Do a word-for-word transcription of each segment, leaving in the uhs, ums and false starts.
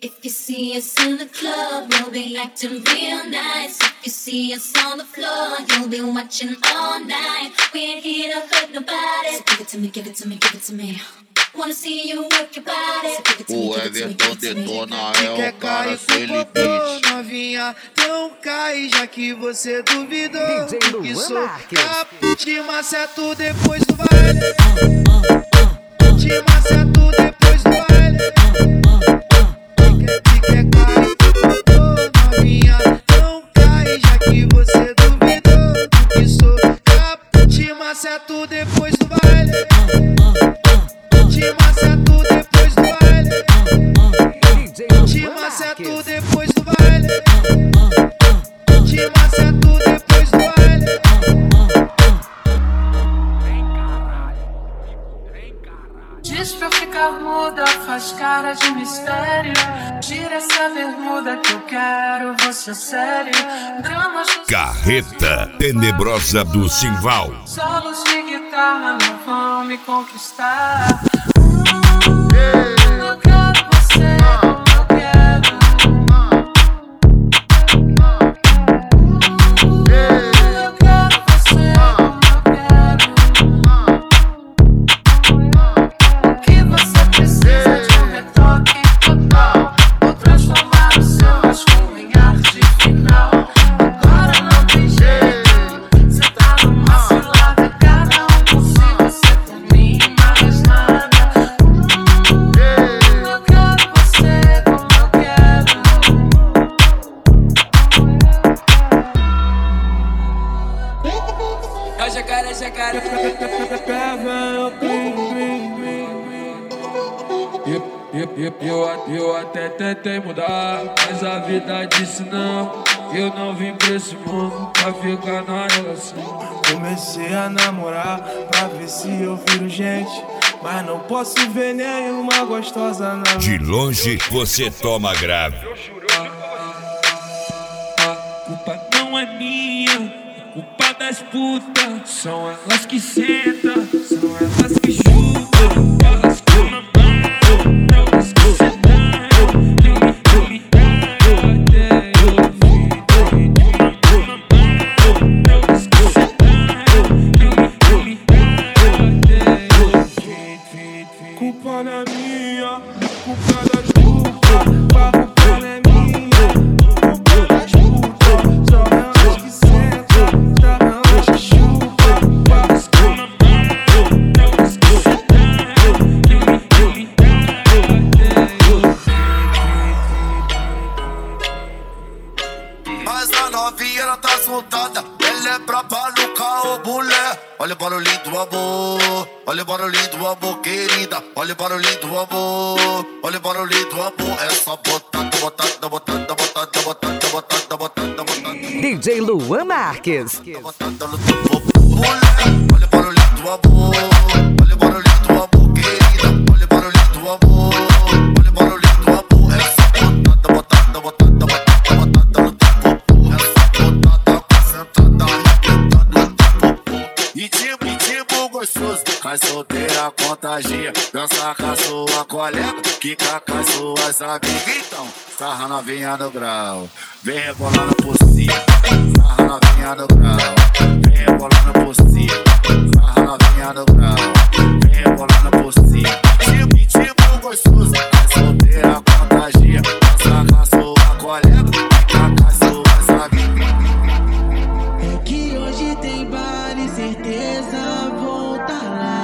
If you see us in the club, we'll be acting real nice. If you see us on the floor, you'll be watching all night. We ain't here to hurt nobody. So give it to me, give it to me, give it to me. Wanna see you work your body. So give it to me, O give it to me, Everton give it to me. detona, é o cara sem limite. Novinha, então cai, já que você duvidou. D J Que Luan sou Marques. capo de maceto depois do baile. De maceto depois do baile. Que quer cair, novinha, então cai, já que você duvidou. Que sou capo de maceto depois do baile. De maceto depois do baile. De maceto depois do baile. De maceto depois do baile. Diz pra ficar muda, faz cara de mistério. Tira essa bermuda que eu quero você sério. Dramas do Carreta Tenebrosa do Simval. solos de guitarra não vão me conquistar. Eu quero você como eu quero. Eu quero você como eu quero. Que você precisa de um retoque total. Vou transformar o seu rascunho em arte final. Agora não tem jeito. Cê tá numa cilada, cada um por si. Você por mim, mais nada. Eu quero você como eu quero. É o jacaré, jacaré. Eu, eu, eu, eu até tentei mudar, mas a vida disse não. Eu não vim pra esse mundo pra ficar na relação. Comecei a namorar pra ver se eu viro gente, mas não posso ver nenhuma gostosa na De longe você toma grave. A culpa não é minha, é culpa das putas. São elas que sentam, são elas que chutam. Elas que mamam, elas que sentam. Eu me, eu me dei até eu vi. Elas que sentam. Eu me, eu me dei até eu vi. Culpa não é minha, culpa das putas. Culpa não é minha, culpa das putas. São elas que sentam, são elas que chutam. Elas que mamam, elas que sentam. Eu me, eu me dei até eu vi. Mas a novinha ela tá soltada, ela é braba no carro, mulher. Olha o barulhinho do amor, olha o barulhinho do amor, querida. Olha o barulhinho do amor, olha o barulhinho do amor. É só botando, botando, botando, botando, botando, botando, botando, botando. D J Luan Marques. Botando no teu corpo, mulher. Olha o barulhinho do amor, olha o barulhinho do amor, querida. Olha o barulhinho do amor, olha o barulhinho do amor. É só botando, botando, botando, botando, botando no teu corpo. É só botando, concentrada, arrebentando no teu corpo. E tipo, e tipo gostoso, cai solteira, contagia. Dança com a sua colega, quica com as suas amigas. Então, sarra novinha no grau, vem rebolando por cima. Sarra novinha no grau, vem rebolando por cima. Sarra novinha no grau, vem rebolando por cima. Tipo, e tipo gostoso, cai solteira, contagia. Dança com a sua colega, quica com as suas amigas. É que hoje tem baile, certeza vou tá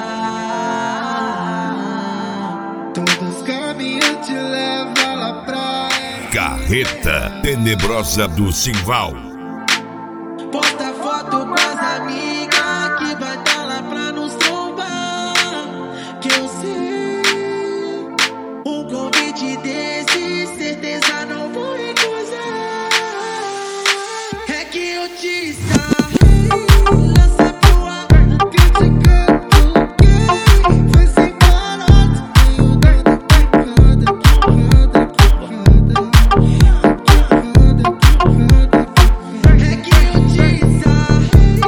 lá. Todos os caminhos te levam lá pra Carreta Tenebrosa do Simval. posta foto com as amigas que vai tá lá pra nos trombar. Que eu sei, um convite desse, certeza não vou recusar. É que eu te sarrei, lança pro ar, criticando quem foi sem barato. Tenho doida quicada, quicada, quicada, quicada, quicada. É que eu te sarrei,